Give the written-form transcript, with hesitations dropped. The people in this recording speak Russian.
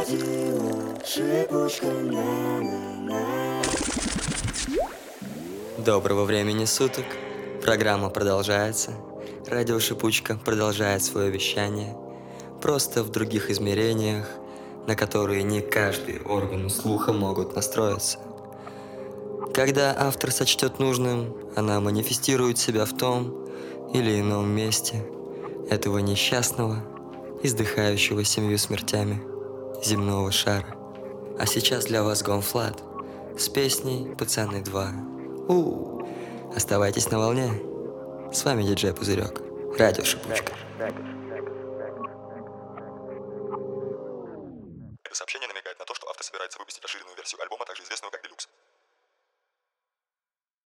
Радио Шипучка, на-на-на. Доброго времени суток. Программа продолжается. Радио Шипучка продолжает свое вещание. Просто в других измерениях, на которые не каждый орган слуха могут настроиться. Когда автор сочтет нужным, она манифестирует себя в том или ином месте этого несчастного, издыхающего 7 смертями земного шара. А сейчас для вас Гонфлат с песней «Пацаны 2». Оставайтесь на волне. С вами диджей Пузырек. Радио Шипучка. Это сообщение намекает на то, что автор собирается выпустить расширенную версию альбома, также известного как «Делюкс».